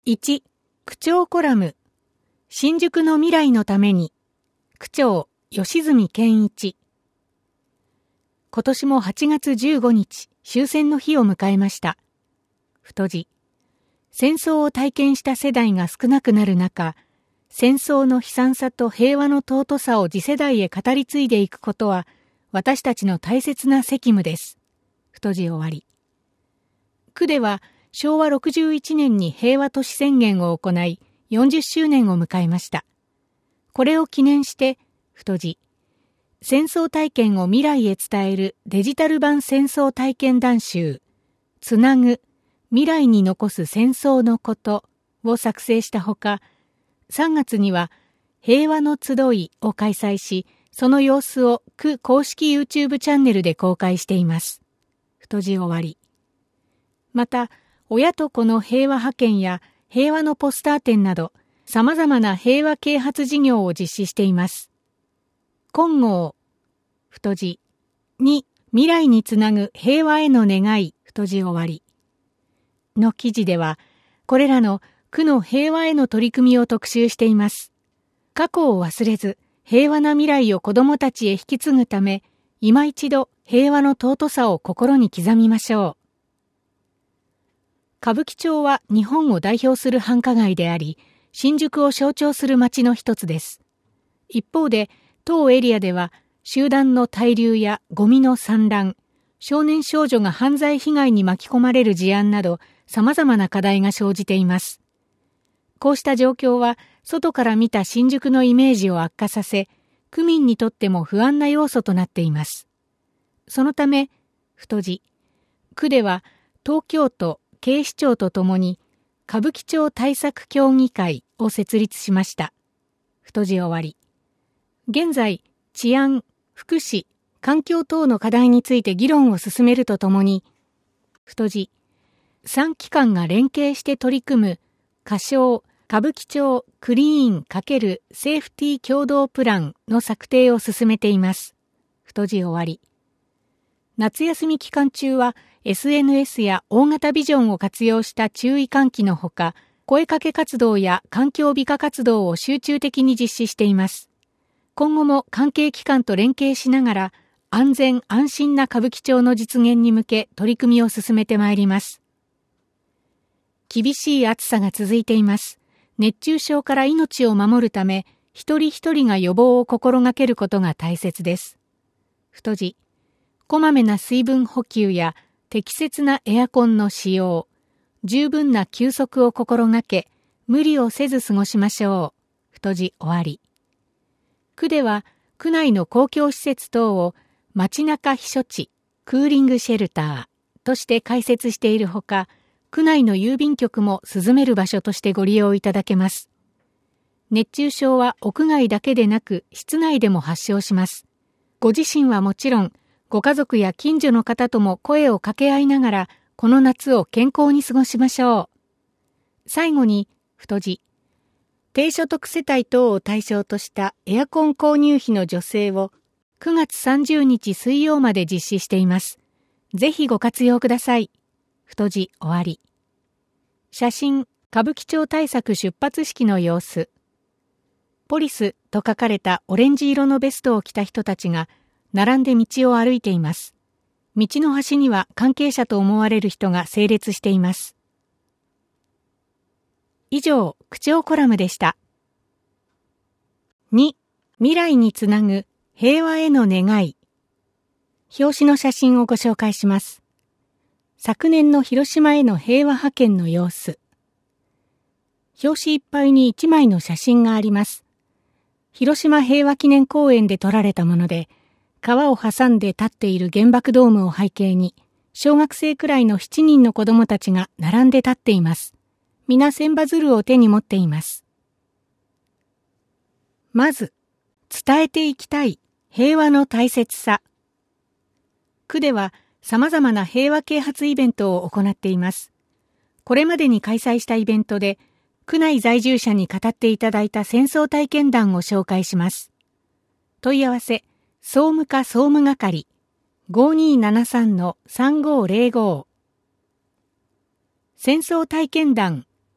1、区長コラム。新宿の未来のために。区長、吉住健一。今年も8月15日、終戦の日を迎えました。太字。戦争を体験した世代が少なくなる中、戦争の悲惨さと平和の尊さを次世代へ語り継いでいくことは、私たちの大切な責務です。太字終わり。区では、昭和61年に平和都市宣言を行い、40周年を迎えました。これを記念して、太字。戦争体験を未来へ伝えるデジタル版戦争体験談集、つなぐ、未来に残す戦争のことを作成したほか、3月には平和の集いを開催し、その様子を区公式 YouTube チャンネルで公開しています。太字終わり。また、親と子の平和派遣や平和のポスター展など、様々な平和啓発事業を実施しています。金剛、太字。2、未来につなぐ平和への願い、太字終わり。の記事では、これらの区の平和への取り組みを特集しています。過去を忘れず、平和な未来を子どもたちへ引き継ぐため、今一度平和の尊さを心に刻みましょう。歌舞伎町は日本を代表する繁華街であり、新宿を象徴する街の一つです。一方で、当エリアでは集団の滞留やゴミの散乱、少年少女が犯罪被害に巻き込まれる事案など、様々な課題が生じています。こうした状況は、外から見た新宿のイメージを悪化させ、区民にとっても不安な要素となっています。そのため、太字。区では、東京都、警視庁とともに歌舞伎町対策協議会を設立しました。太字終わり。現在、治安、福祉、環境等の課題について議論を進めるとともに、太字。3機関が連携して取り組む仮称歌舞伎町クリーン×セーフティー共同プランの策定を進めています。太字終わり。夏休み期間中は SNS や大型ビジョンを活用した注意喚起のほか、声かけ活動や環境美化活動を集中的に実施しています。今後も関係機関と連携しながら、安全安心な歌舞伎町の実現に向け取り組みを進めてまいります。厳しい暑さが続いています。熱中症から命を守るため、一人一人が予防を心がけることが大切です。太字。こまめな水分補給や適切なエアコンの使用、十分な休息を心がけ、無理をせず過ごしましょう。太字終わり。区では、区内の公共施設等を街中避暑地、クーリングシェルターとして開設しているほか、区内の郵便局も涼める場所としてご利用いただけます。熱中症は屋外だけでなく室内でも発症します。ご自身はもちろん、ご家族や近所の方とも声を掛け合いながら、この夏を健康に過ごしましょう。最後に、太字。低所得世帯等を対象としたエアコン購入費の助成を9月30日水曜まで実施しています。ぜひご活用ください。太字終わり。写真、歌舞伎町対策出発式の様子。ポリスと書かれたオレンジ色のベストを着た人たちが、並んで道を歩いています。道の端には関係者と思われる人が整列しています。以上、区長コラムでした。2、未来につなぐ平和への願い。表紙の写真をご紹介します。昨年の広島への平和派遣の様子。表紙いっぱいに1枚の写真があります。広島平和記念公園で撮られたもので、川を挟んで立っている原爆ドームを背景に、小学生くらいの7人の子供たちが並んで立っています。皆千羽鶴を手に持っています。まず、伝えていきたい平和の大切さ。区では様々な平和啓発イベントを行っています。これまでに開催したイベントで、区内在住者に語っていただいた戦争体験談を紹介します。問い合わせ、総務課総務係 5273-3505 戦争体験談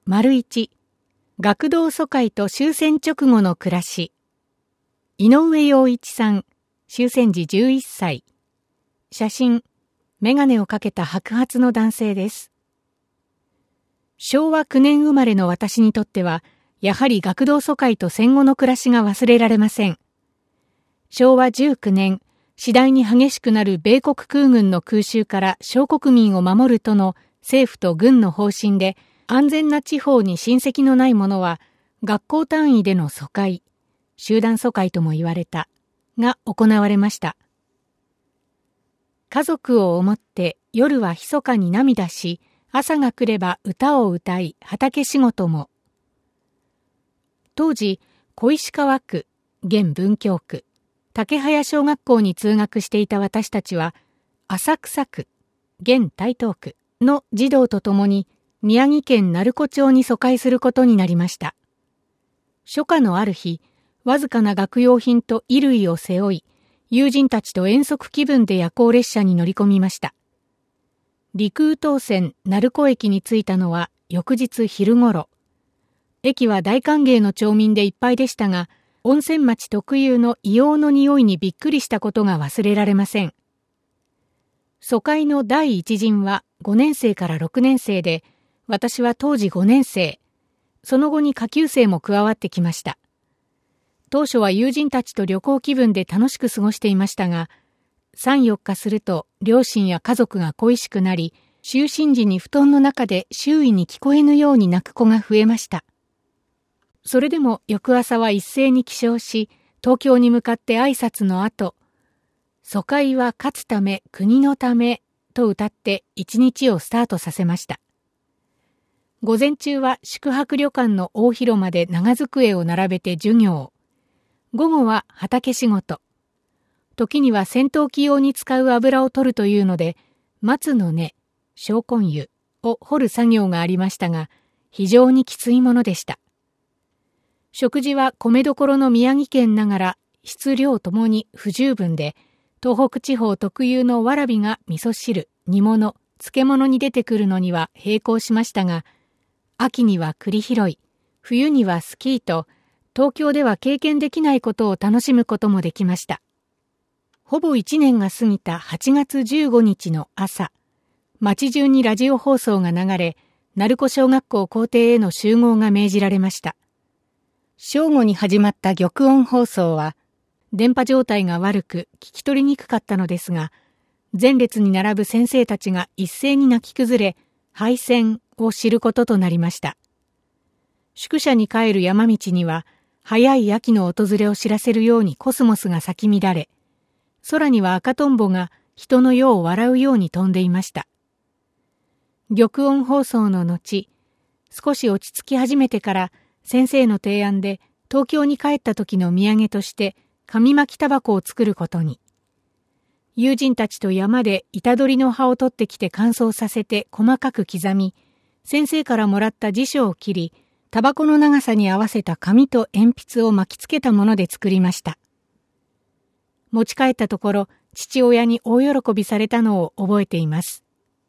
1、学童疎開と終戦直後の暮らし。井上陽一さん、終戦時11歳。写真、メガネをかけた白髪の男性です。昭和9年生まれの私にとっては、やはり学童疎開と戦後の暮らしが忘れられません。昭和19年、次第に激しくなる米国空軍の空襲から小国民を守るとの政府と軍の方針で、安全な地方に親戚のない者は、学校単位での疎開、集団疎開とも言われた、が行われました。家族を思って夜は密かに涙し、朝が来れば歌を歌い、畑仕事も。当時、小石川区、現文京区、竹早小学校に通学していた私たちは、浅草区、現台東区の児童と共に宮城県鳴子町に疎開することになりました。初夏のある日、わずかな学用品と衣類を背負い、友人たちと遠足気分で夜行列車に乗り込みました。陸羽東線鳴子駅に着いたのは翌日昼ごろ。駅は大歓迎の町民でいっぱいでしたが、温泉町特有の硫黄の匂いにびっくりしたことが忘れられません。疎開の第一陣は5年生から6年生で、私は当時5年生。その後に下級生も加わってきました。当初は友人たちと旅行気分で楽しく過ごしていましたが、3、4日すると両親や家族が恋しくなり、就寝時に布団の中で周囲に聞こえぬように泣く子が増えました。それでも翌朝は一斉に起床し、東京に向かって挨拶の後、疎開は勝つため、国のためと歌って一日をスタートさせました。午前中は宿泊旅館の大広間で長机を並べて授業。午後は畑仕事。時には戦闘機用に使う油を取るというので、松の根、小根油を掘る作業がありましたが、非常にきついものでした。食事は米どころの宮城県ながら、質量ともに不十分で、東北地方特有のわらびが味噌汁、煮物、漬物に出てくるのには並行しましたが、秋には栗拾い、冬にはスキーと、東京では経験できないことを楽しむこともできました。ほぼ1年が過ぎた8月15日の朝、町中にラジオ放送が流れ、鳴子小学校校庭への集合が命じられました。正午に始まった玉音放送は、電波状態が悪く聞き取りにくかったのですが、前列に並ぶ先生たちが一斉に泣き崩れ、敗戦を知ることとなりました。宿舎に帰る山道には、早い秋の訪れを知らせるようにコスモスが咲き乱れ、空には赤とんぼが人の世を笑うように飛んでいました。玉音放送の後、少し落ち着き始めてから先生の提案で東京に帰った時の土産として紙巻きタバコを作ることに。友人たちと山で板取りの葉を取ってきて乾燥させて細かく刻み、先生からもらった辞書を切り、タバコの長さに合わせた紙と鉛筆を巻きつけたもので作りました。持ち帰ったところ、父親に大喜びされたのを覚えています。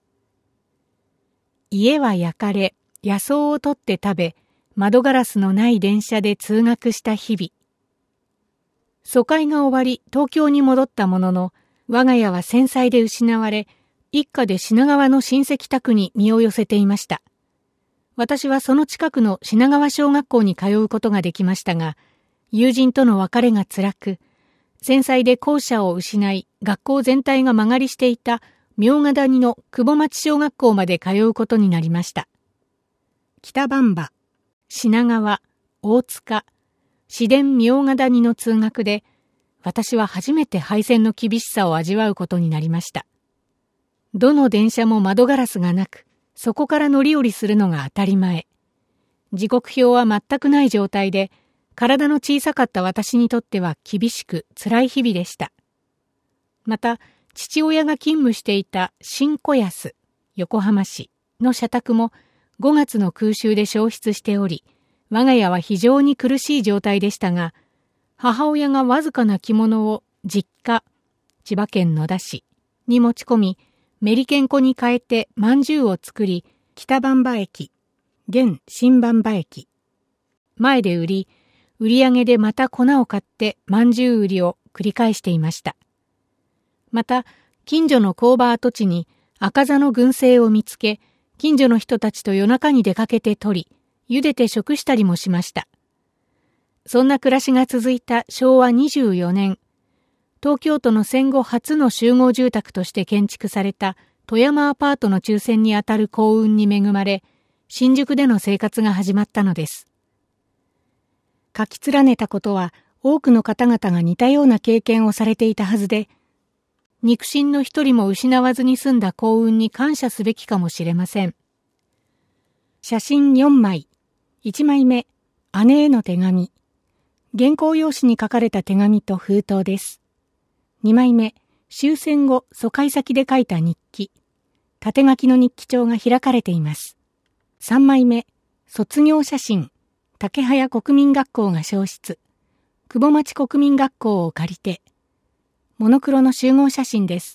家は焼かれ、野草を取って食べ、窓ガラスのない電車で通学した日々。疎開が終わり、東京に戻ったものの、我が家は戦災で失われ、一家で品川の親戚宅に身を寄せていました。私はその近くの品川小学校に通うことができましたが、友人との別れが辛く、戦災で校舎を失い、学校全体が間借りしていた茗ヶ谷の久保町小学校まで通うことになりました。北番場、品川、大塚、市電茗ヶ谷の通学で、私は初めて敗戦の厳しさを味わうことになりました。どの電車も窓ガラスがなく、そこから乗り降りするのが当たり前。時刻表は全くない状態で、体の小さかった私にとっては厳しく辛い日々でした。また、父親が勤務していた新小安、横浜市の社宅も5月の空襲で焼失しており、我が家は非常に苦しい状態でしたが、母親がわずかな着物を実家、千葉県野田市に持ち込み、メリケン粉に変えて饅頭を作り、北番場駅、 現新馬場駅。前で売り、売り上げでまた粉を買って饅頭売りを繰り返していました。また、近所の工場跡地に赤座の群生を見つけ、近所の人たちと夜中に出かけて取り、茹でて食したりもしました。そんな暮らしが続いた昭和24年、東京都の戦後初の集合住宅として建築された戸山アパートの抽選にあたる幸運に恵まれ、新宿での生活が始まったのです。書き連ねたことは多くの方々が似たような経験をされていたはずで、肉親の一人も失わずに済んだ幸運に感謝すべきかもしれません。写真4枚。1枚目、姉への手紙。原稿用紙に書かれた手紙と封筒です。2枚目、終戦後疎開先で書いた日記。縦書きの日記帳が開かれています。3枚目、卒業写真。竹早国民学校が焼失。久保町国民学校を借りて。モノクロの集合写真です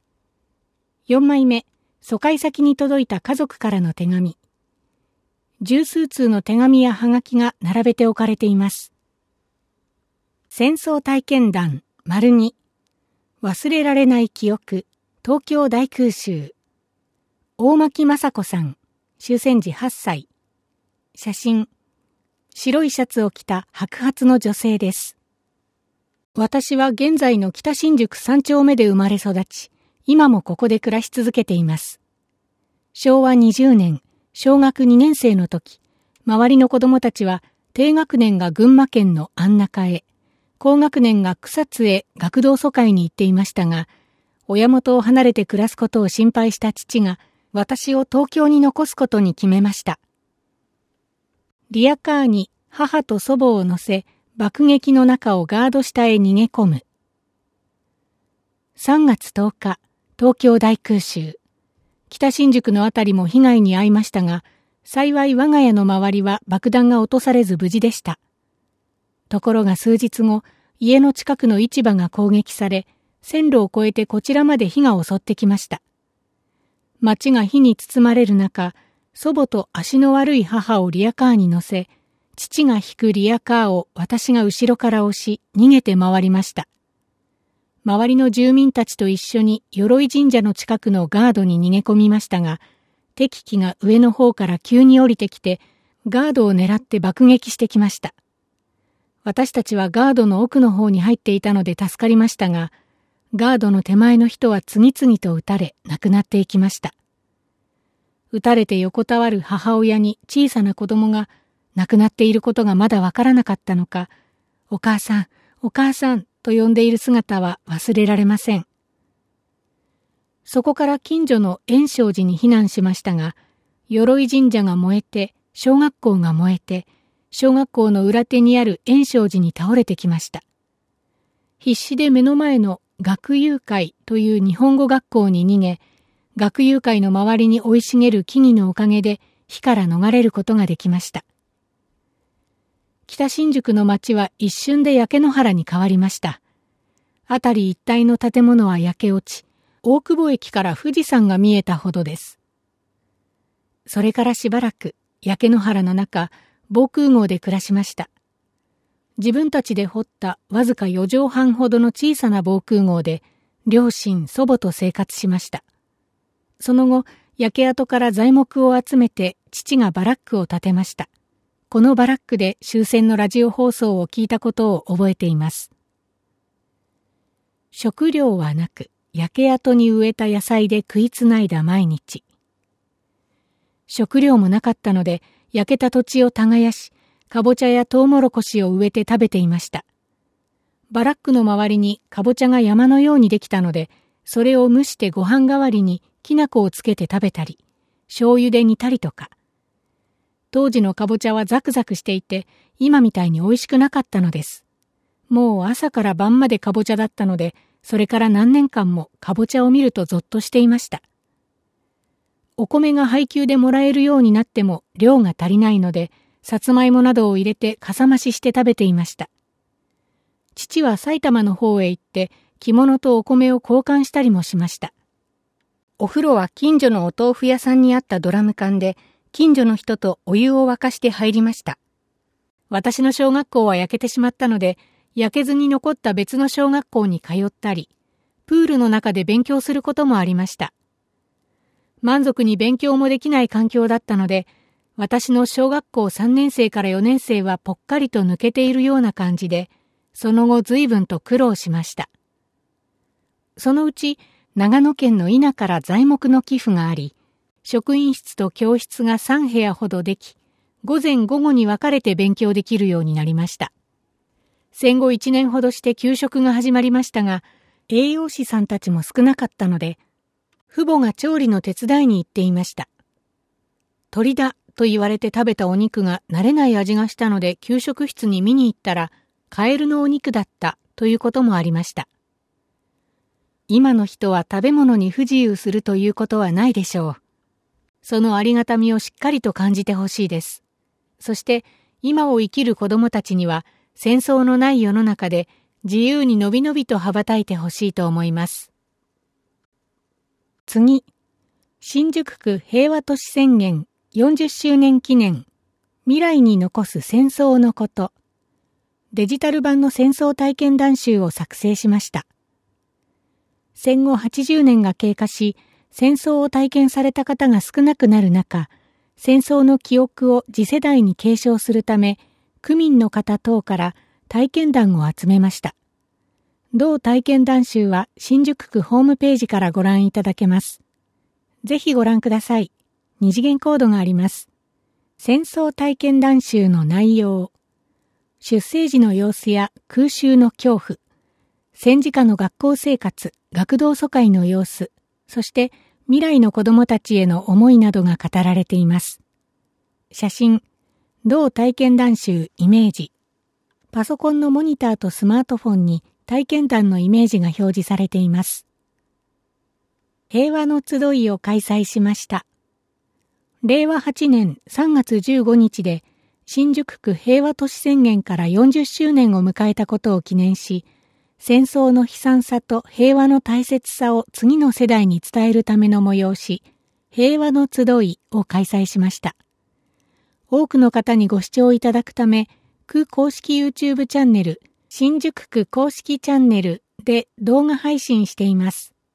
。4枚目、疎開先に届いた家族からの手紙。十数通の手紙やはがきが並べて置かれています。戦争体験談2、忘れられない記憶、東京大空襲。大牧雅子さん、終戦時8歳。写真、白いシャツを着た白髪の女性です。私は現在の北新宿3丁目で生まれ育ち、今もここで暮らし続けています。昭和20年、小学2年生の時、周りの子供たちは低学年が群馬県の安中へ、高学年が草津へ学童疎開に行っていましたが、親元を離れて暮らすことを心配した父が、私を東京に残すことに決めました。リアカーに母と祖母を乗せ、爆撃の中をガード下へ逃げ込む。3月10日、東京大空襲。北新宿のあたりも被害に遭いましたが、幸い我が家の周りは爆弾が落とされず無事でした。ところが数日後、家の近くの市場が攻撃され、線路を越えてこちらまで火が襲ってきました。町が火に包まれる中、祖母と足の悪い母をリアカーに乗せ、父が引くリアカーを私が後ろから押し、逃げて回りました。周りの住民たちと一緒に鎧神社の近くのガードに逃げ込みましたが、敵機が上の方から急に降りてきて、ガードを狙って爆撃してきました。私たちはガードの奥の方に入っていたので助かりましたが、ガードの手前の人は次々と撃たれ、亡くなっていきました。撃たれて横たわる母親に小さな子供が、亡くなっていることがまだわからなかったのか、お母さん、お母さんと呼んでいる姿は忘れられません。そこから近所の円勝寺に避難しましたが、鎧神社が燃えて、小学校が燃えて、小学校の裏手にある円勝寺に倒れてきました。必死で目の前の学友会という日本語学校に逃げ、学友会の周りに生い茂る木々のおかげで火から逃れることができました。北新宿の町は一瞬で焼け野原に変わりました。辺り一帯の建物は焼け落ち、大久保駅から富士山が見えたほどです。それからしばらく焼け野原の中、防空壕で暮らしました。自分たちで掘ったわずか4畳半ほどの小さな防空壕で、両親、祖母と生活しました。その後、焼け跡から材木を集めて父がバラックを建てました。このバラックで終戦のラジオ放送を聞いたことを覚えています。食料はなく、焼け跡に植えた野菜で食いつないだ毎日。食料もなかったので、焼けた土地を耕し、かぼちゃやトウモロコシを植えて食べていました。バラックの周りにかぼちゃが山のようにできたので、それを蒸してご飯代わりにきな粉をつけて食べたり、醤油で煮たりとか。当時のかぼちゃはザクザクしていて、今みたいに美味しくなかったのです。もう朝から晩までかぼちゃだったので、それから何年間もかぼちゃを見るとゾッとしていました。お米が配給でもらえるようになっても量が足りないので、さつまいもなどを入れてかさ増しして食べていました。父は埼玉の方へ行って着物とお米を交換したりもしました。お風呂は近所のお豆腐屋さんにあったドラム缶で、 近所の人とお湯を沸かして入りました。私の小学校は焼けてしまったので、焼けずに残った別の小学校に通ったり、プールの中で勉強することもありました。満足に勉強もできない環境だったので、私の小学校3年生から4年生はぽっかりと抜けているような感じで、その後随分と苦労しました。そのうち、長野県の伊那から材木の寄付があり、職員室と教室が3部屋ほどでき、午前午後に分かれて勉強できるようになりました。戦後1年ほどして給食が始まりましたが、栄養士さんたちも少なかったので、父母が調理の手伝いに行っていました。鳥だと言われて食べたお肉が慣れない味がしたので給食室に見に行ったら、カエルのお肉だったということもありました。今の人は食べ物に不自由するということはないでしょう。そのありがたみをしっかりと感じてほしいです。そして今を生きる子供たちには戦争のない世の中で自由にのびのびと羽ばたいてほしいと思います。次、新宿区平和都市宣言40周年記念、未来に残す戦争のこと、デジタル版の戦争体験談集を作成しました。戦後80年が経過し、戦争を体験された方が少なくなる中、戦争の記憶を次世代に継承するため、区民の方等から体験談を集めました。同体験談集は新宿区ホームページからご覧いただけます。ぜひご覧ください。二次元コードがあります。戦争体験談集の内容、出征時の様子や空襲の恐怖、戦時下の学校生活、学童疎開の様子、そして未来の子どもたちへの思いなどが語られています。写真、同体験談集イメージ、パソコンのモニターとスマートフォンに体験談のイメージが表示されています。平和の集いを開催しました。令和8年3月15日で新宿区平和都市宣言から40周年を迎えたことを記念し、戦争の悲惨さと平和の大切さを次の世代に伝えるための催し、平和の集いを開催しました。多くの方にご視聴いただくため、区公式 YouTube チャンネル、新宿区公式チャンネルで動画配信しています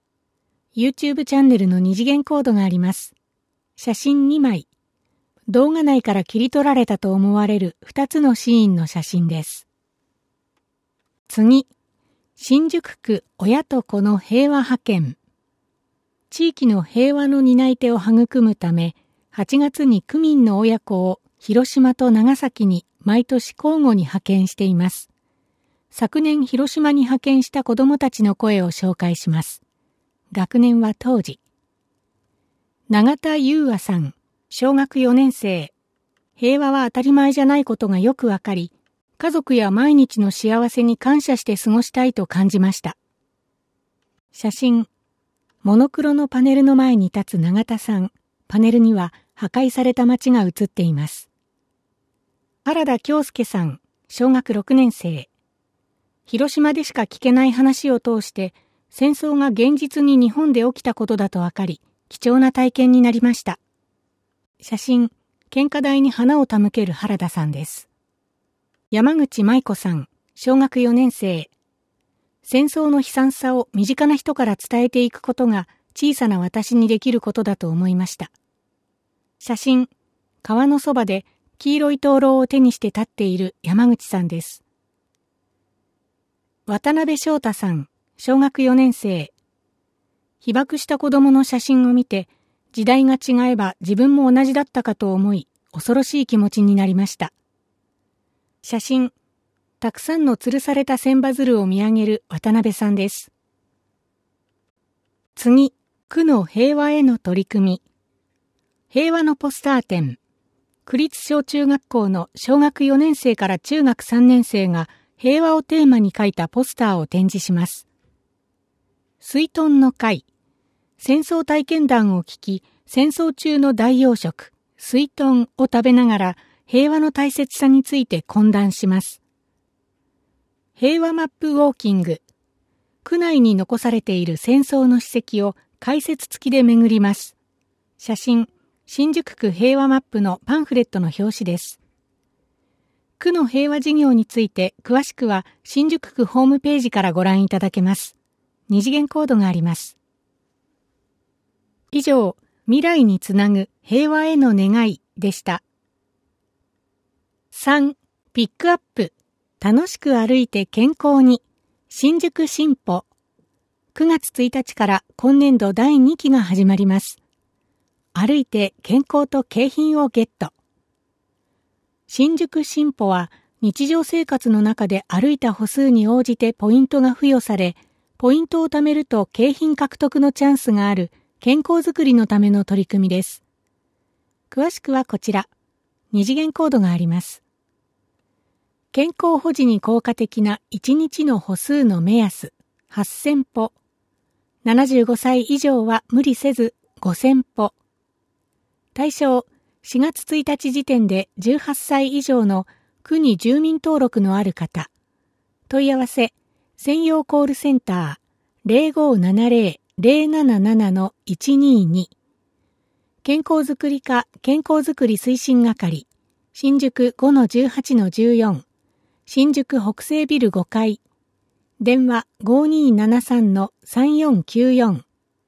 。YouTube チャンネルの二次元コードがあります。写真2枚。動画内から切り取られたと思われる2つのシーンの写真です。次、新宿区親と子の平和派遣。地域の平和の担い手を育むため、8月に区民の親子を広島と長崎に毎年交互に派遣しています。昨年広島に派遣した子どもたちの声を紹介します。学年は当時。永田優和さん、小学4年生。平和は当たり前じゃないことがよくわかり、家族や毎日の幸せに感謝して過ごしたいと感じました。写真。モノクロのパネルの前に立つ永田さん。パネルには破壊された街が映っています。原田京介さん、小学6年生。広島でしか聞けない話を通して、戦争が現実に日本で起きたことだとわかり、貴重な体験になりました。写真、献花台に花を手向ける原田さんです。山口舞子さん、小学4年生。戦争の悲惨さを身近な人から伝えていくことが小さな私にできることだと思いました。写真、川のそばで黄色い灯籠を手にして立っている山口さんです。渡辺翔太さん、小学4年生。被爆した子供の写真を見て、時代が違えば自分も同じだったかと思い、恐ろしい気持ちになりました。写真、たくさんの吊るされた千羽鶴を見上げる渡辺さんです。次、区の平和への取り組み。平和のポスター展。区立小中学校の小学4年生から中学3年生が平和をテーマに書いたポスターを展示します。水遁の会。戦争体験談を聞き、戦争中の代用食、水遁を食べながら平和の大切さについて懇談します。平和マップウォーキング。区内に残されている戦争の史跡を解説付きで巡ります。写真、 新宿区平和マップのパンフレットの表紙です。区の平和事業について詳しくは新宿区ホームページからご覧いただけます。二次元コードがあります。以上、未来につなぐ平和への願いでした。3. ピックアップ。楽しく歩いて健康に。新宿進歩。9月1日から今年度第2期が始まります。歩いて健康と景品をゲット。新宿進歩は日常生活の中で歩いた歩数に応じてポイントが付与され、ポイントを貯めると景品獲得のチャンスがある健康づくりのための取り組みです。詳しくはこちら。二次元コードがあります。健康保持に効果的な1日の歩数の目安、8000歩。75歳以上は無理せず5000歩。対象、4月1日時点で18歳以上の区に住民登録のある方。問い合わせ、専用コールセンター 0570-077-122。健康づくり課健康づくり推進係、新宿 5-18-14。新宿北西ビル5階。電話 5273-3494。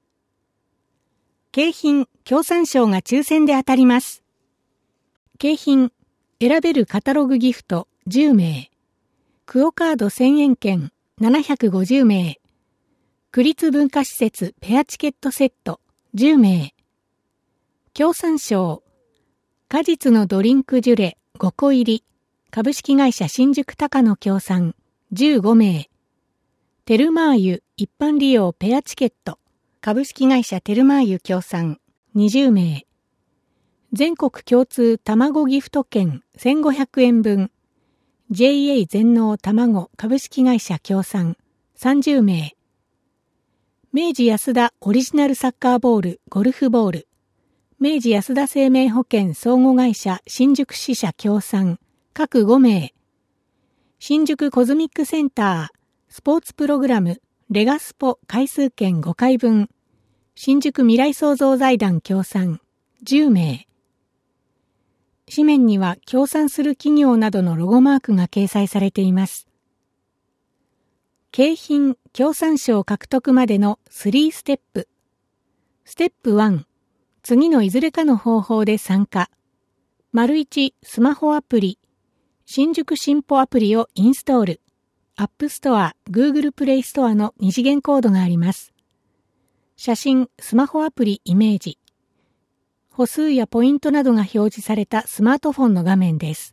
景品、共産賞が抽選で当たります。景品、選べるカタログギフト10名。クオカード1000円券750名。区立文化施設ペアチケットセット10名。共産賞、果実のドリンクジュレ5個入り。株式会社新宿高野協賛15名。テルマーユ一般利用ペアチケット株式会社テルマーユ協賛20名。全国共通卵ギフト券1500円分。JA 全農卵株式会社協賛30名。明治安田オリジナルサッカーボールゴルフボール。明治安田生命保険相互会社新宿支社協賛各5名。新宿コズミックセンター、スポーツプログラム、レガスポ回数券5回分。新宿未来創造財団協賛、10名。紙面には協賛する企業などのロゴマークが掲載されています。景品、協賛賞獲得までの3ステップ。ステップ1、次のいずれかの方法で参加。1、スマホアプリ。新宿進歩アプリをインストール。アップストア、Google プレイストアの二次元コードがあります。写真、スマホアプリイメージ。歩数やポイントなどが表示されたスマートフォンの画面です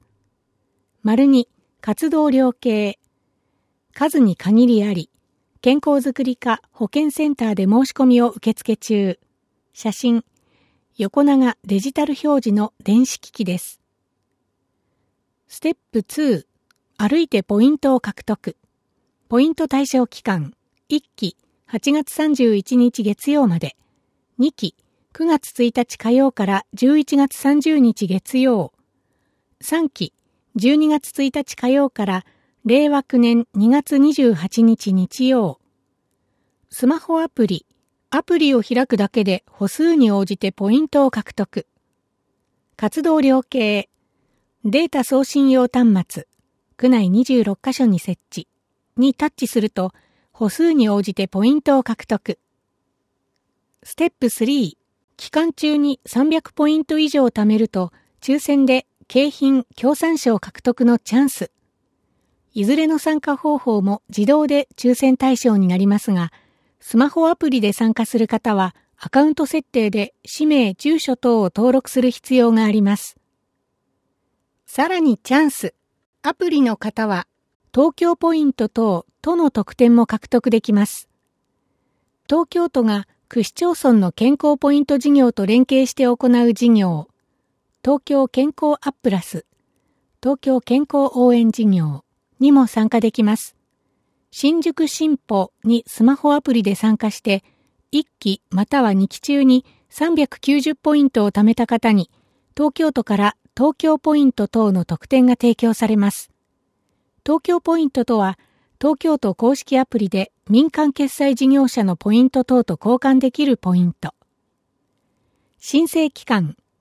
。2、活動量計。数に限りあり、健康づくり課保健センターで申し込みを受付中。写真、横長デジタル表示の電子機器です。ステップ2、歩いてポイントを獲得。ポイント対象期間、1期、8月31日月曜まで。2期、9月1日火曜から11月30日月曜。3期、12月1日火曜から令和9年2月28日日曜。スマホアプリを開くだけで歩数に応じてポイントを獲得。活動量計。データ送信用端末、区内26カ所に設置にタッチすると歩数に応じてポイントを獲得。ステップ3、期間中に300ポイント以上貯めると抽選で景品協賛賞獲得のチャンス。いずれの参加方法も自動で抽選対象になりますが、スマホアプリで参加する方はアカウント設定で氏名、住所等を登録する必要があります。さらにチャンス。アプリの方は東京ポイント等都の特典も獲得できます。東京都が区市町村の健康ポイント事業と連携して行う事業、東京健康アップラス、東京健康応援事業にも参加できます。新宿進歩にスマホアプリで参加して、1期または2期中に390ポイントを貯めた方に、東京都から東京ポイント等の特典が提供されます。東京ポイントとは、東京都公式アプリで民間決済事業者のポイント等と交換できるポイント。申請期間、9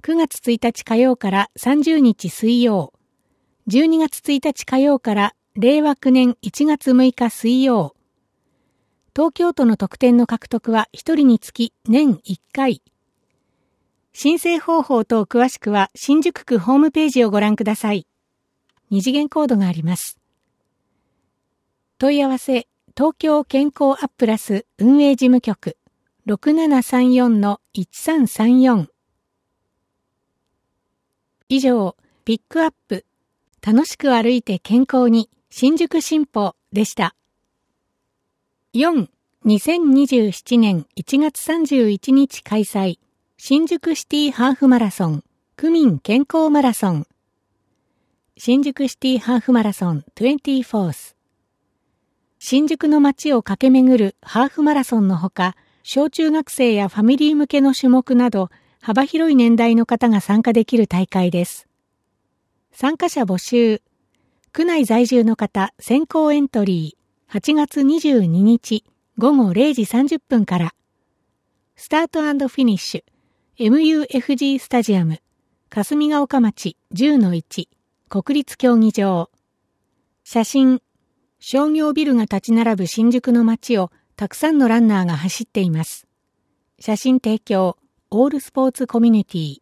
9月1日火曜から30日水曜、12月1日火曜から令和9年1月6日水曜。東京都の特典の獲得は1人につき年1回。申請方法等詳しくは新宿区ホームページをご覧ください。2次元コードがあります。問い合わせ、東京健康アップラス運営事務局 6734-1334。以上、ピックアップ、楽しく歩いて健康に新宿新報でした。4、2027年1月31日開催、新宿シティハーフマラソン、区民健康マラソン。新宿シティハーフマラソン 24th。新宿の街を駆け巡るハーフマラソンのほか、小中学生やファミリー向けの種目など、幅広い年代の方が参加できる大会です。参加者募集。区内在住の方先行エントリー。8月22日午後0時30分から。スタート&フィニッシュ。MUFG スタジアム。霞ヶ丘町 10-1。国立競技場。写真。商業ビルが立ち並ぶ新宿の街をたくさんのランナーが走っています。写真提供。オールスポーツコミュニティ。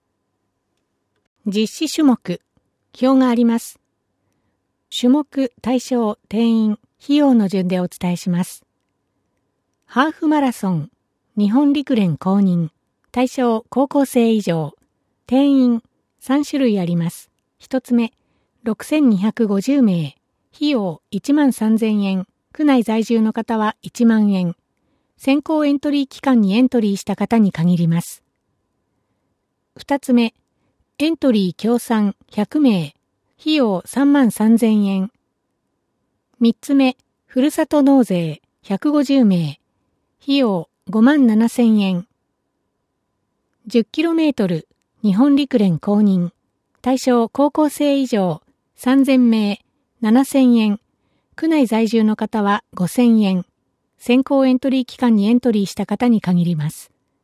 実施種目。表があります。種目、対象、定員、費用の順でお伝えします。ハーフマラソン。日本陸連公認。対象、高校生以上。定員、3種類あります。一つ目、6250名。費用、13000円。区内在住の方は1万円。先行エントリー期間にエントリーした方に限ります。二つ目、エントリー協賛100名、費用33000円。三つ目、ふるさと納税150名、費用57000円。10km、日本陸連公認、対象高校生以上3000名、7000円。区内在住の方は5000円。先行エントリー期間にエントリーした方に限ります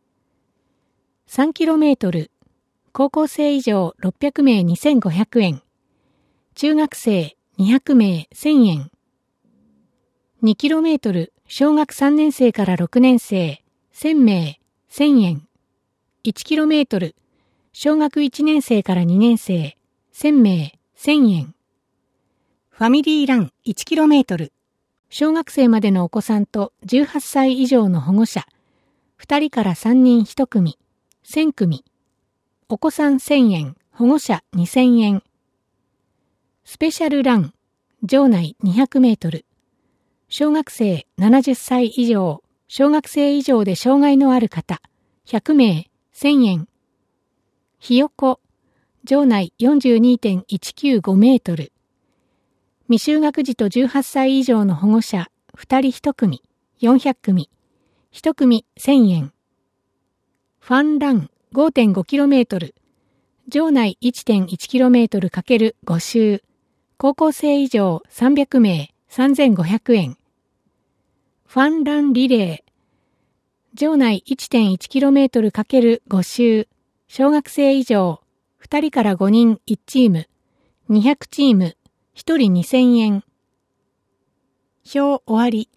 。3km、高校生以上600名2500円。中学生200名1000円。2km、小学3年生から6年生1000名1000円。1km、小学1年生から2年生1000名1000円。ファミリーラン 1km、小学生までのお子さんと18歳以上の保護者、2人から3人1組、1000組。お子さん1000円、保護者2000円。スペシャルラン、場内200メートル。小学生70歳以上、小学生以上で障害のある方、100名、1000円。ひよこ、場内 42.195 メートル。未就学児と18歳以上の保護者、2人1組、400組、1組1000円。ファンラン 5.5km、場内 1.1km ×5周、高校生以上300名3500円。ファンランリレー、場内 1.1km ×5周、小学生以上2人から5人1チーム、200チーム、1人2000円。表終わり。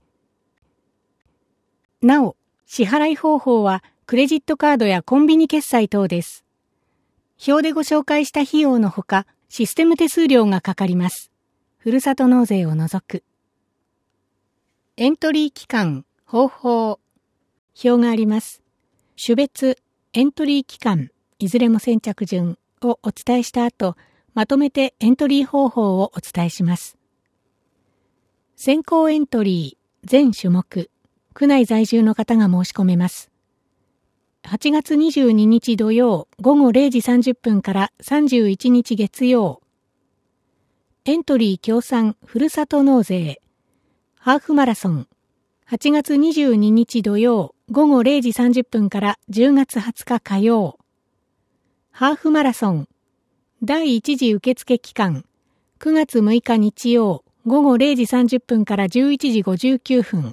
なお、支払い方法はクレジットカードやコンビニ決済等です。表でご紹介した費用のほか、システム手数料がかかります。ふるさと納税を除く。エントリー期間、方法。表があります。種別、エントリー期間、いずれも先着順をお伝えした後、まとめてエントリー方法をお伝えします。先行エントリー、全種目、区内在住の方が申し込めます。8月22日土曜午後0時30分から31日月曜。エントリー協賛ふるさと納税。ハーフマラソン。8月22日土曜午後0時30分から10月20日火曜。ハーフマラソン。第1次受付期間、9月6日日曜午後0時30分から11時59分。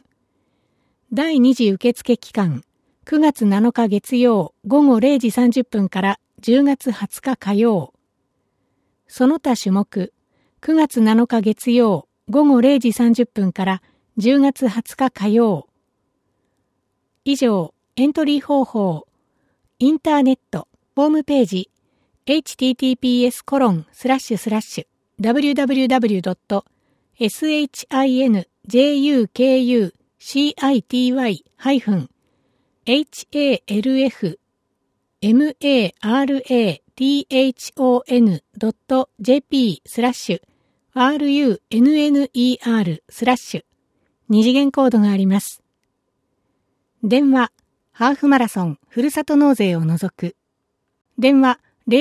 第2次受付期間、9月7日月曜午後0時30分から 10月20日火曜。その他種目、9月7日月曜午後0時30分から10月20日火曜。以上、エントリー方法。インターネット、ホームページ、https://www.halfmarathon.jp/runner/二次元コードがあります。電話、ハーフマラソンふるさと納税を除く。電話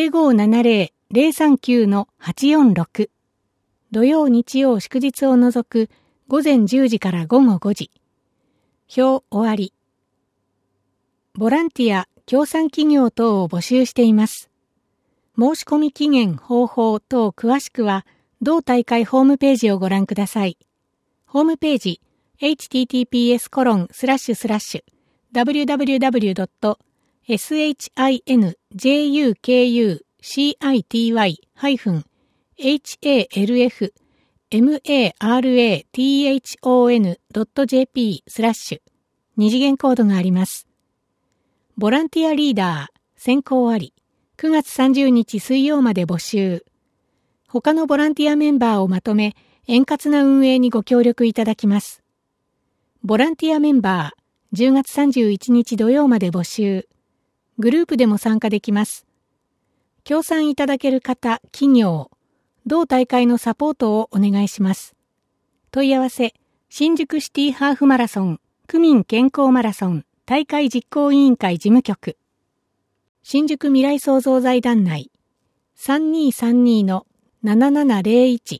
0570-039-846。土曜日曜祝日を除く午前10時から午後5時。表終わり。ボランティア、協賛企業等を募集しています。申し込み期限、方法等詳しくは、同大会ホームページをご覧ください。ホームページ、https://www.shinjukcity-halfmarathon.jp/ 二次元コードがあります。ボランティアリーダー、選考あり、9月30日水曜まで募集。他のボランティアメンバーをまとめ、円滑な運営にご協力いただきます。ボランティアメンバー、10月31日土曜まで募集。グループでも参加できます。協賛いただける方、企業、同大会のサポートをお願いします。問い合わせ、新宿シティハーフマラソン、区民健康マラソン、大会実行委員会事務局。新宿未来創造財団内、3232-7701。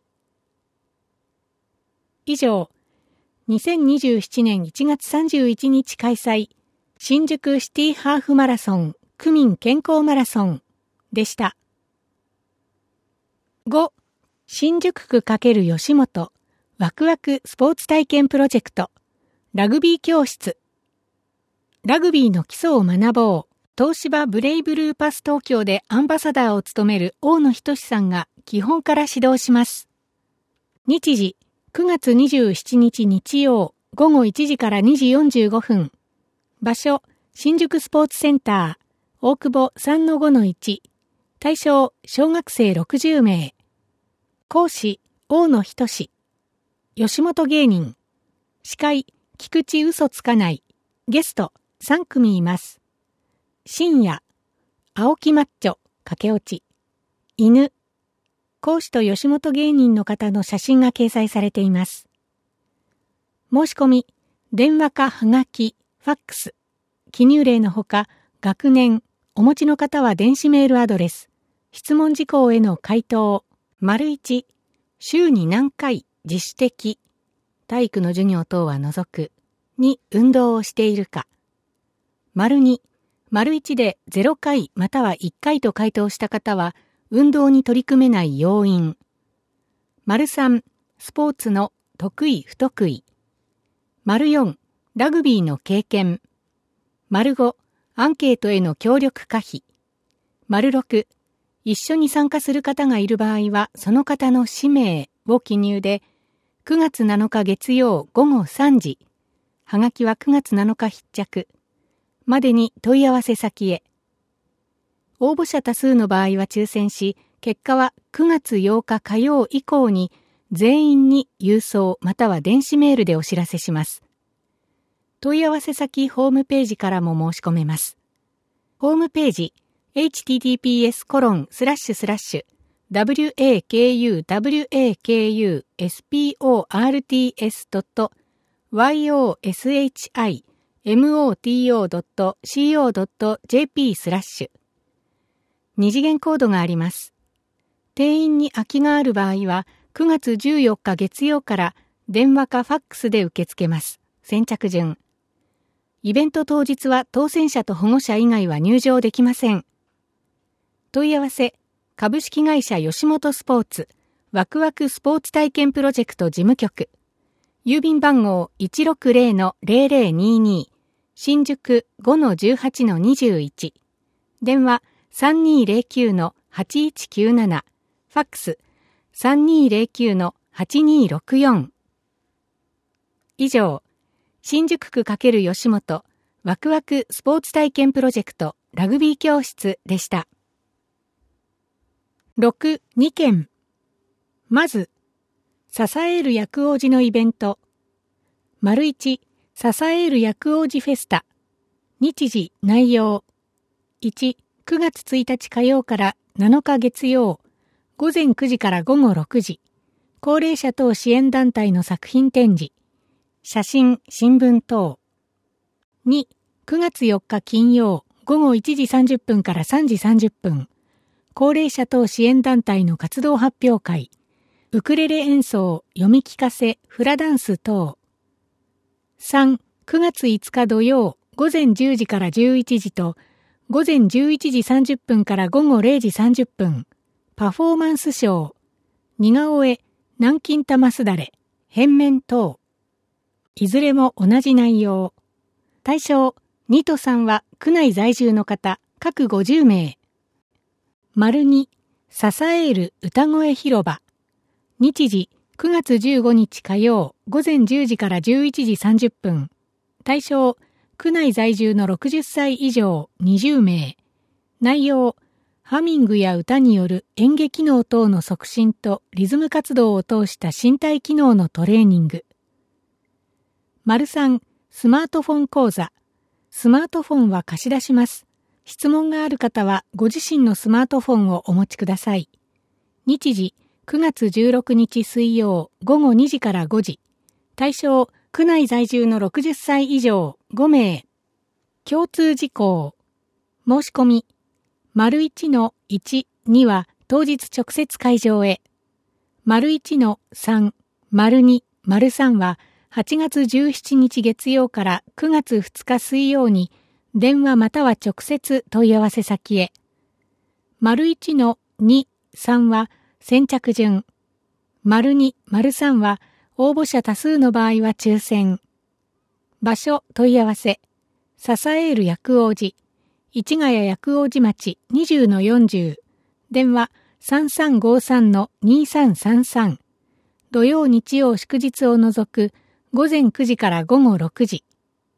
以上、2027年1月31日開催、新宿シティハーフマラソン、区民健康マラソンでした。5、新宿区×吉本、ワクワクスポーツ体験プロジェクト、ラグビー教室。ラグビーの基礎を学ぼう。東芝ブレイブルーパス東京でアンバサダーを務める大野仁さんが基本から指導します。日時、9月27日日曜、午後1時から2時45分。場所、新宿スポーツセンター、大久保 3-5-1。対象、小学生60名。講師、大野仁。吉本芸人。司会、菊池嘘つかない。ゲスト、3組います。深夜、青木マッチョ、駆け落ち。犬。講師と吉本芸人の方の写真が掲載されています。申し込み、電話かはがき、ファックス。記入例のほか、学年、お持ちの方は電子メールアドレス、質問事項への回答、1、週に何回自主的、体育の授業等は除く、2、運動をしているか、2、1で0回または1回と回答した方は、運動に取り組めない要因。3、スポーツの得意不得意。4、ラグビーの経験。5、アンケートへの協力可否。6、一緒に参加する方がいる場合は、その方の氏名を記入で、9月7日月曜午後3時、はがきは9月7日必着、までに問い合わせ先へ。応募者多数の場合は抽選し、結果は9月8日火曜以降に全員に郵送または電子メールでお知らせします。問い合わせ先ホームページからも申し込めます。ホームページ https://www.sportsports.co.jp/ 二次元コードがあります。定員に空きがある場合は9月14日月曜から電話かファックスで受け付けます。先着順。イベント当日は当選者と保護者以外は入場できません。問い合わせ、株式会社吉本スポーツ、ワクワクスポーツ体験プロジェクト事務局。郵便番号 160-0022、新宿 5-18-21。電話 3209-8197、ファックス3209-8264。以上、新宿区×吉本ワクワクスポーツ体験プロジェクトラグビー教室でした。6、2件。まず、支える薬王子のイベント。1、支える薬王子フェスタ。日時、内容。1、9月1日火曜から7日月曜、午前9時から午後6時、高齢者等支援団体の作品展示、写真、新聞等。2、9月4日金曜、午後1時30分から3時30分、高齢者等支援団体の活動発表会、ウクレレ演奏、読み聞かせ、フラダンス等。3、9月5日土曜、午前10時から11時と、午前11時30分から午後0時30分、パフォーマンスショー、似顔絵、南京玉すだれ、変面等。いずれも同じ内容。対象、2と3は区内在住の方、各50名。2、支える歌声広場。日時、9月15日火曜、午前10時から11時30分。対象、区内在住の60歳以上20名。内容、ハミングや歌による演技機能等の促進とリズム活動を通した身体機能のトレーニング。3、スマートフォン講座。スマートフォンは貸し出します。質問がある方はご自身のスマートフォンをお持ちください。日時、9月16日水曜午後2時から5時。対象、区内在住の60歳以上5名。共通事項。申し込み。1の1、2は当日直接会場へ。1の3、2、3は8月17日月曜から9月2日水曜に電話または直接問い合わせ先へ。1の2、3は先着順。2、3は応募者多数の場合は抽選。場所問い合わせ。支える薬王子。市ヶ谷薬王子町 20-40。電話 3353-2333。土曜日曜祝日を除く午前9時から午後6時。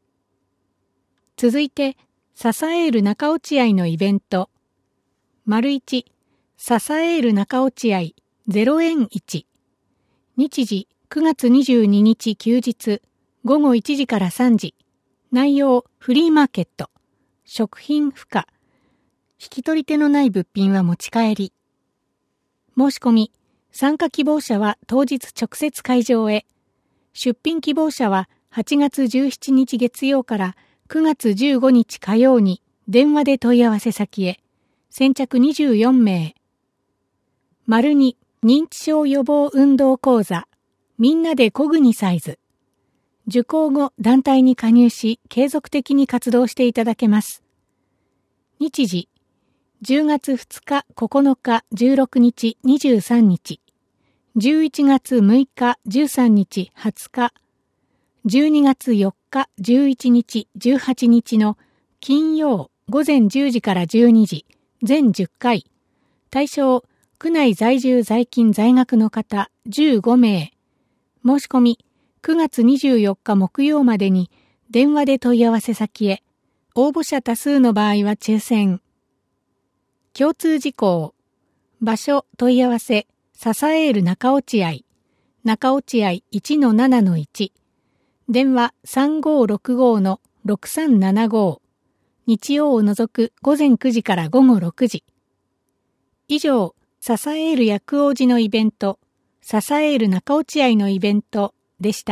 続いて、支える中落合のイベント。1、支える中落合0円1。日時9月22日休日、午後1時から3時。内容、フリーマーケット。食品付加。引き取り手のない物品は持ち帰り。申し込み。参加希望者は当日直接会場へ。出品希望者は8月17日月曜から9月15日火曜に電話で問い合わせ先へ。先着24名。2、認知症予防運動講座。みんなでコグニサイズ。受講後、団体に加入し、継続的に活動していただけます。日時、10月2日、9日、16日、23日。11月6日、13日、20日。12月4日、11日、18日の金曜午前10時から12時、全10回。対象、区内在住在勤在学の方15名。申し込み、9月24日木曜までに電話で問い合わせ先へ。応募者多数の場合は抽選。共通事項。場所問い合わせ、支える中落合。中落合 1-7-1。電話 3565-6375。日曜を除く午前9時から午後6時。以上、支える薬王子のイベント、支える中落合のイベントでした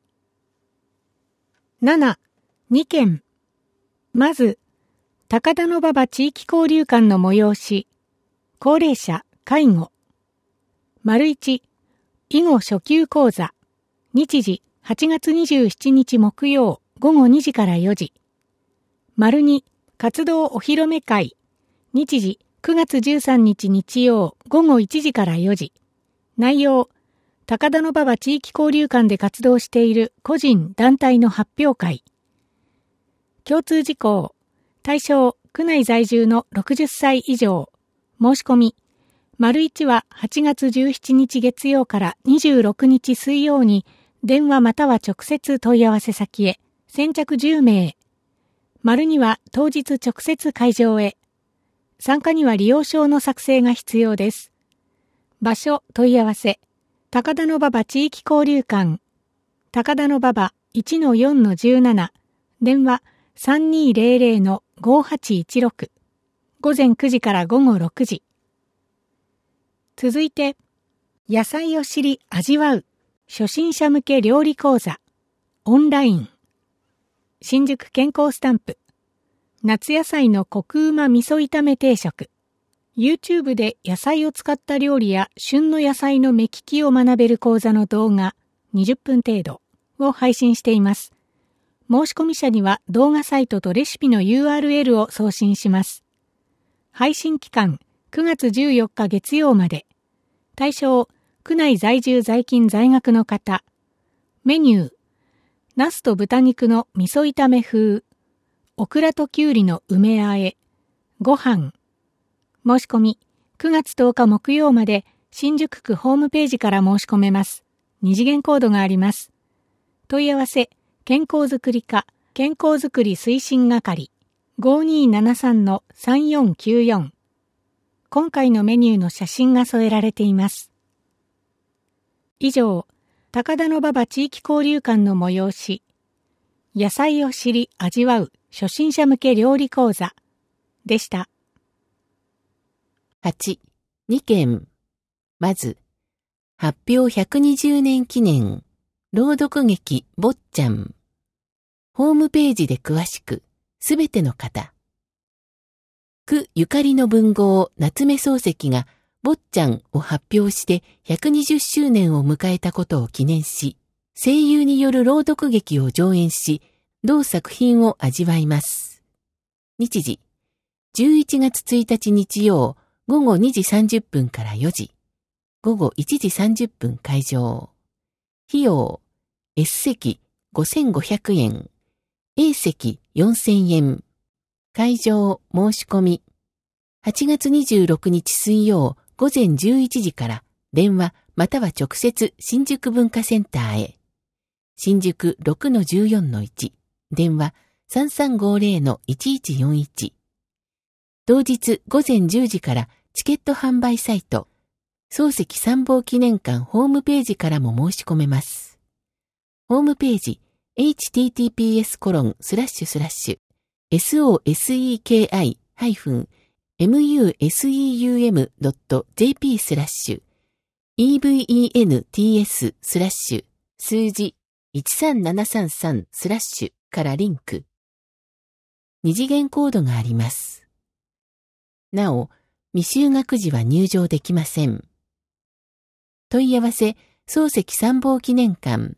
。7、2件。まず、高田馬場地域交流館の催し、高齢者、介護。1、囲碁初級講座。日時、8月27日木曜、午後2時から4時。2、活動お披露目会。日時、9月13日日曜、午後1時から4時。内容、高田馬場地域交流館で活動している個人・団体の発表会。共通事項。対象、 区内在住の60歳以上。申し込み。1は8月17日月曜から26日水曜に電話または直接問い合わせ先へ。先着10名。2は当日直接会場へ。参加には利用証の作成が必要です。場所問い合わせ。高田馬場地域交流館。高田馬場 1-4-17。電話3200-5816。午前9時から午後6時。続いて、野菜を知り味わう。初心者向け料理講座。オンライン。新宿健康スタンプ。夏野菜のコクうま味噌炒め定食。YouTube で野菜を使った料理や旬の野菜の目利きを学べる講座の動画20分程度を配信しています。申し込み者には動画サイトとレシピの URL を送信します。配信期間9月14日月曜まで。対象、区内在住在勤在学の方。メニュー、ナスと豚肉の味噌炒め風。オクラときゅうりの梅和え。ご飯。申し込み、9月10日木曜まで新宿区ホームページから申し込めます。二次元コードがあります。問い合わせ、健康づくり課、健康づくり推進係、5273-3494。今回のメニューの写真が添えられています。以上、高田馬場地域交流館の催し、野菜を知り味わう初心者向け料理講座でした。 8、2件。まず、発表120年記念、朗読劇坊ちゃん。ホームページで詳しく、すべての方。区ゆかりの文豪夏目漱石が坊ちゃんを発表して120周年を迎えたことを記念し、声優による朗読劇を上演し、同作品を味わいます。日時、11月1日日曜、午後2時30分から4時、午後1時30分会場。費用、S 席5500円、A 席4000円。会場申し込み。8月26日水曜午前11時から電話または直接新宿文化センターへ。新宿 6-14-1、電話 3350-1141。同日午前10時からチケット販売サイト、漱石参謀記念館ホームページからも申し込めます。ホームページ、https://soseki-museums.jp/events/ 数字13733/ からリンク。二次元コードがあります。なお、未就学時は入場できません。問い合わせ、漱石参謀記念館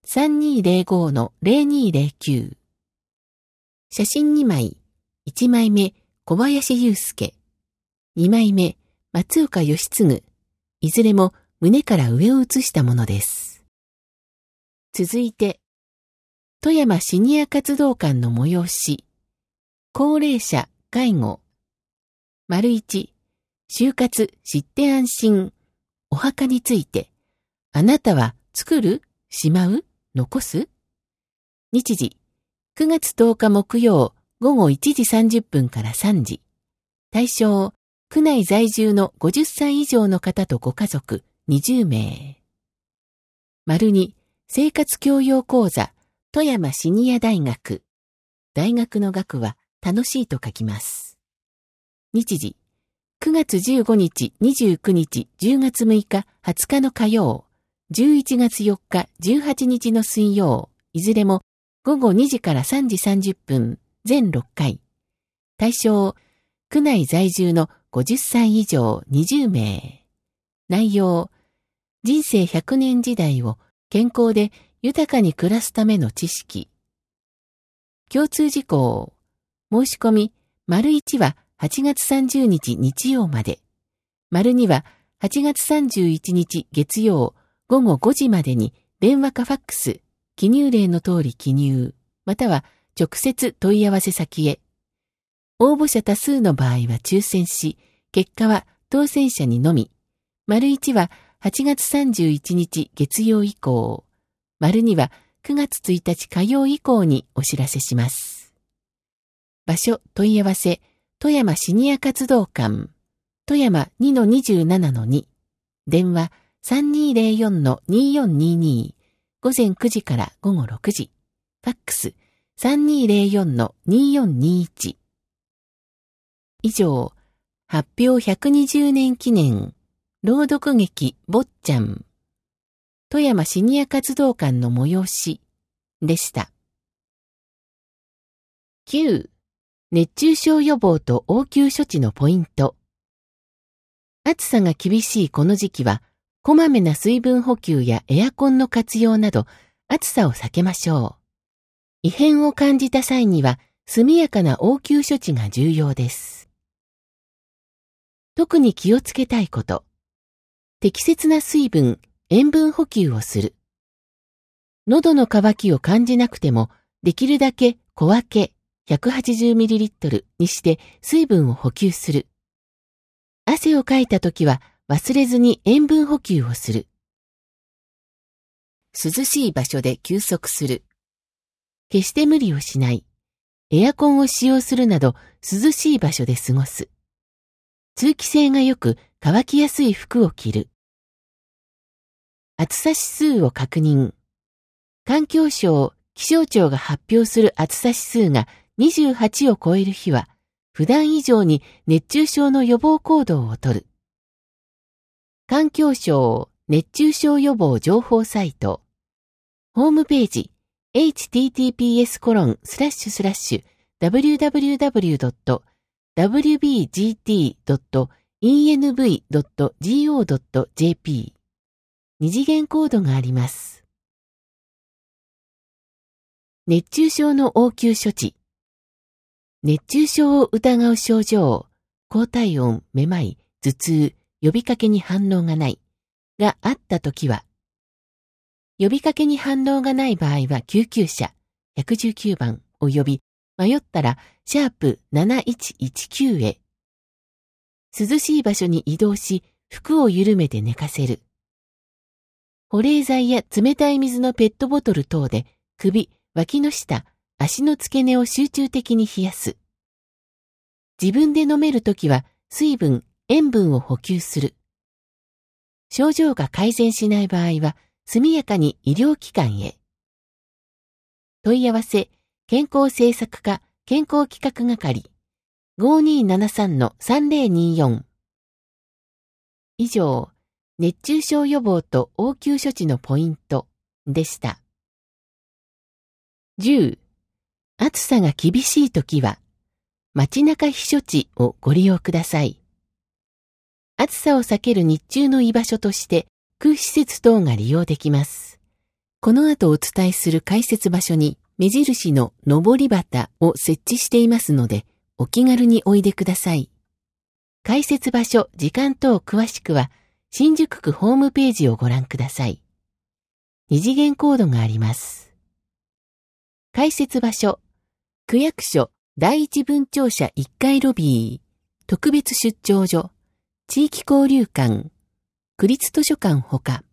3205-0209。写真2枚、1枚目、小林祐介。2枚目、松岡義嗣。いずれも胸から上を写したものです。続いて、富山シニア活動館の催し。高齢者、介護。1、就活、知って安心。お墓について。あなたは作る？しまう？残す？日時、9月10日木曜午後1時30分から3時。対象、区内在住の50歳以上の方とご家族20名。2、生活教養講座、富山シニア大学。大学の学は楽しいと書きます。日時、9月15日、29日、10月6日、20日の火曜、11月4日、18日の水曜、いずれも午後2時から3時30分、全6回。対象、区内在住の50歳以上20名。内容、人生100年時代を健康で豊かに暮らすための知識。共通事項、申し込み、1は8月30日日曜まで。2は8月31日月曜午後5時までに電話かファックス、記入例の通り記入、または直接問い合わせ先へ。 応募者多数の場合は抽選し、結果は当選者にのみ。①は8月31日月曜以降。②は9月1日火曜以降にお知らせします。場所問い合わせ、富山シニア活動館。富山 2-27-2。電話3204-2422。午前9時から午後6時。ファックス3204-2421。以上、発表120年記念、朗読劇坊ちゃん、富山シニア活動館の催しでした。9. 熱中症予防と応急処置のポイント。暑さが厳しいこの時期は、こまめな水分補給やエアコンの活用など、暑さを避けましょう。異変を感じた際には、速やかな応急処置が重要です。特に気をつけたいこと。適切な水分、塩分補給をする。喉の渇きを感じなくても、できるだけ小分け 180ml にして水分を補給する。汗をかいたときは忘れずに塩分補給をする。涼しい場所で休息する。決して無理をしない。エアコンを使用するなど涼しい場所で過ごす。通気性が良く乾きやすい服を着る。暑さ指数を確認。環境省、気象庁が発表する暑さ指数が28を超える日は、普段以上に熱中症の予防行動をとる。環境省熱中症予防情報サイト。ホームページ https://www.wbgt.env.go.jp 二次元コードがあります。熱中症の応急処置。熱中症を疑う症状、高体温、めまい、頭痛、呼びかけに反応がないがあったときは、呼びかけに反応がない場合は救急車119番を呼び、迷ったら#7119へ。涼しい場所に移動し、服を緩めて寝かせる。保冷剤や冷たい水のペットボトル等で首、脇の下、足の付け根を集中的に冷やす。自分で飲めるときは水分、塩分を補給する。症状が改善しない場合は速やかに医療機関へ。問い合わせ、健康政策課健康企画係 5273-3024。以上、熱中症予防と応急処置のポイントでした。10. 暑さが厳しいときは、街中避暑地をご利用ください。暑さを避ける日中の居場所として、空施設等が利用できます。この後お伝えする開設場所に、目印の上り旗を設置していますので、お気軽においでください。開設場所、時間等詳しくは、新宿区ホームページをご覧ください。二次元コードがあります。開設場所、区役所第一分庁舎1階ロビー、特別出張所、地域交流館、区立図書館ほか。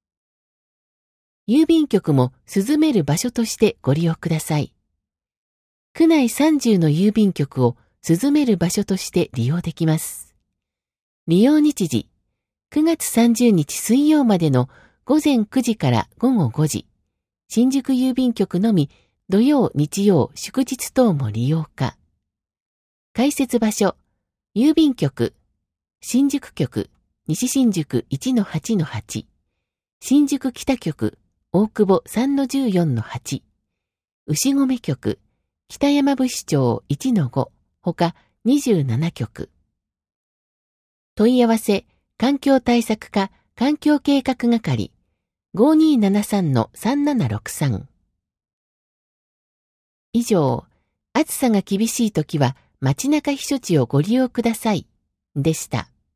郵便局も涼める場所としてご利用ください。区内30の郵便局を涼める場所として利用できます。利用日時、9月30日水曜までの午前9時から午後5時、新宿郵便局のみ土曜、日曜、祝日等も利用可。開設場所、郵便局、新宿局、西新宿 1-8-8、新宿北局、大久保 3-14-8、牛込局、北山伏町 1-5、他27局。問い合わせ、環境対策課環境計画係 5273-3763。以上、暑さが厳しいときは街中避暑地をご利用くださいでした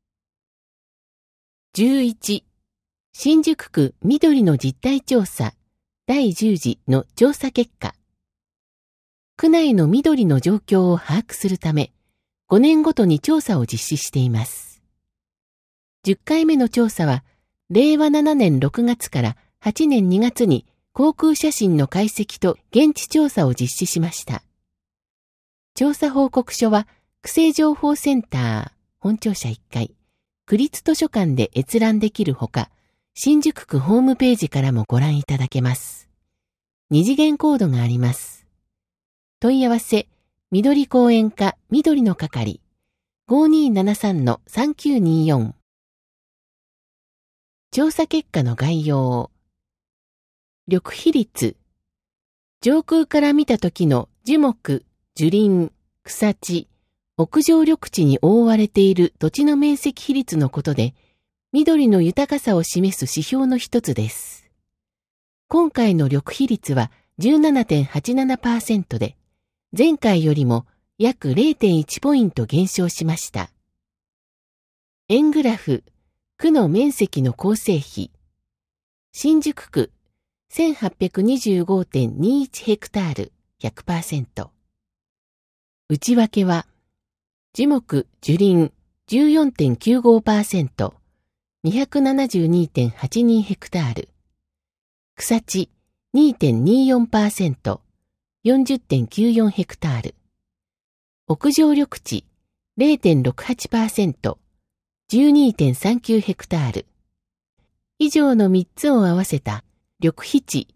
。11. 新宿区緑の実態調査第10次の調査結果。区内の緑の状況を把握するため、 5年ごとに調査を実施しています。10回目の調査は、令和7年6月から8年2月に航空写真の解析と現地調査を実施しました。調査報告書は、区政情報センター、本庁舎1階、区立図書館で閲覧できるほか、新宿区ホームページからもご覧いただけます。2次元コードがあります。問い合わせ、緑公園課緑の係、5273-3924。調査結果の概要。緑比率。上空から見た時の樹木、樹林、草地、屋上緑地に覆われている土地の面積比率のことで、緑の豊かさを示す指標の一つです。今回の緑比率は 17.87% で、前回よりも約 0.1 ポイント減少しました。円グラフ、区の面積の構成比。新宿区、1825.21 ヘクタール、100%。内訳は、樹木、樹林、14.95%、272.82 ヘクタール。草地、2.24%、40.94 ヘクタール。屋上緑地、0.68%、12.39 ヘクタール。以上の3つを合わせた緑比値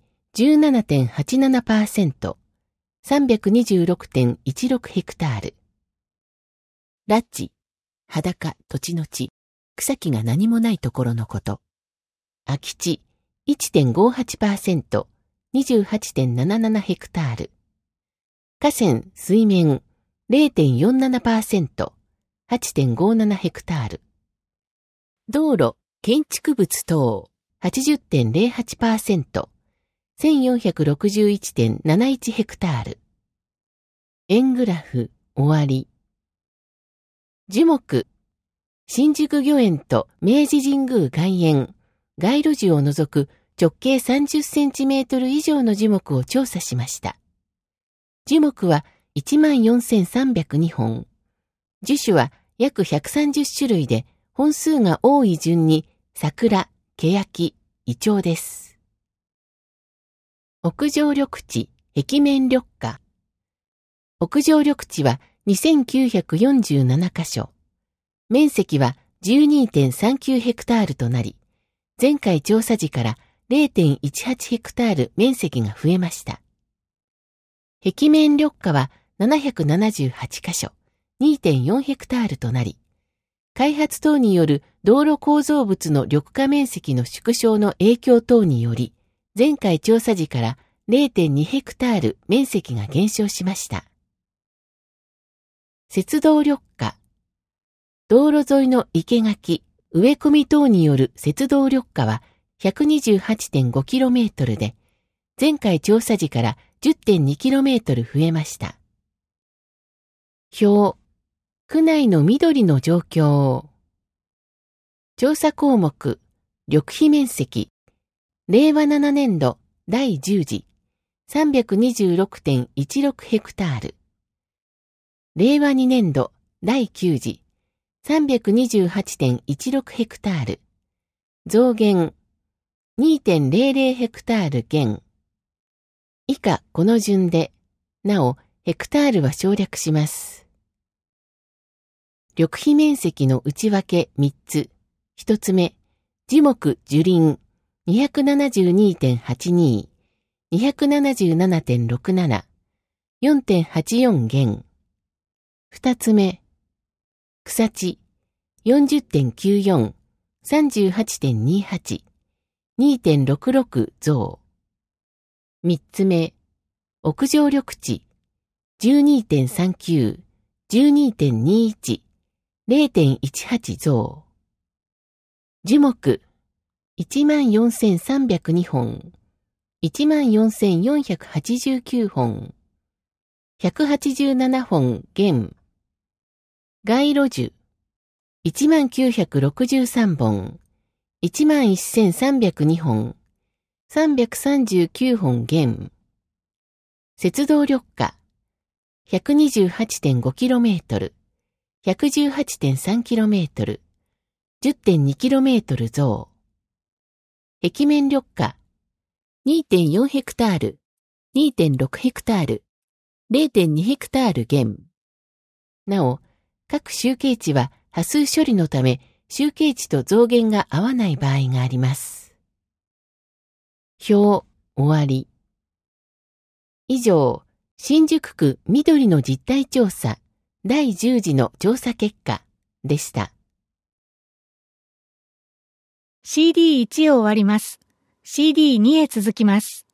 17.87%、326.16 ヘクタール。裸地、裸、土地の地、草木が何もないところのこと。空き地、1.58%、28.77 ヘクタール。河川、水面、0.47%、8.57 ヘクタール。道路、建築物等、80.08%、1461.71 ヘクタール。円グラフ、終わり。樹木、新宿御苑と明治神宮外苑、街路樹を除く直径30センチメートル以上の樹木を調査しました。樹木は 14,302 本。樹種は約130種類で、本数が多い順に桜、欅、イチョウです。屋上緑地、壁面緑化。屋上緑地は2947カ所。面積は 12.39 ヘクタールとなり、前回調査時から 0.18 ヘクタール面積が増えました。壁面緑化は778カ所、2.4 ヘクタールとなり、開発等による道路構造物の緑化面積の縮小の影響等により、前回調査時から 0.2 ヘクタール面積が減少しました。雪道緑化。道路沿いの生垣、植え込み等による雪道緑化は 128.5km で、前回調査時から 10.2km 増えました。表。区内の緑の状況。調査項目、緑肥面積。令和7年度第10次、326.16 ヘクタール。令和2年度第9次、328.16 ヘクタール。増減、2.00 ヘクタール減。以下この順で、なお、ヘクタールは省略します。緑肥面積の内訳3つ。1つ目、樹木、樹林、272.82、277.67、4.84 減。2つ目、草地、40.94、38.28、2.66 増。3つ目、屋上緑地、12.39、12.21、0.18 増。樹木、14,302 本、14,489 本、187本減。街路樹、1963本、11,302 本、339本減。雪道緑化、128.5km、 118.3km、10.2km 増。壁面緑化、2.4 ヘクタール、2.6 ヘクタール、0.2 ヘクタール減。なお、各集計値は波数処理のため、集計値と増減が合わない場合があります。表、終わり。以上、新宿区緑の実態調査第10次の調査結果でした。 CD1 を終わります。CD2 へ続きます。